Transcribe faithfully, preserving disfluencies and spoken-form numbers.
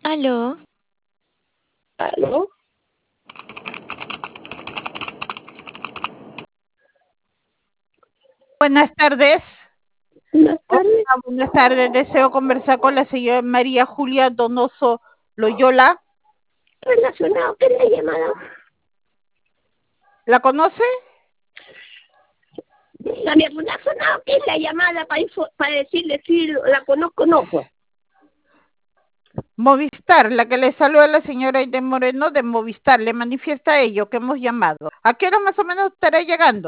Aló, ¿Aló? Buenas tardes. Buenas Hola, tardes. buenas tardes. Deseo conversar con la señora María Julia Donoso Loyola. Relacionado, ¿qué es la llamada? ¿La conoce? Dígame, relacionado, ¿qué es la llamada para, info- para decirle si la conozco o no? Pues. Movistar, la que le saluda a la señora Aide Moreno de Movistar. Le manifiesta a ello que hemos llamado. ¿A qué hora más o menos estará llegando?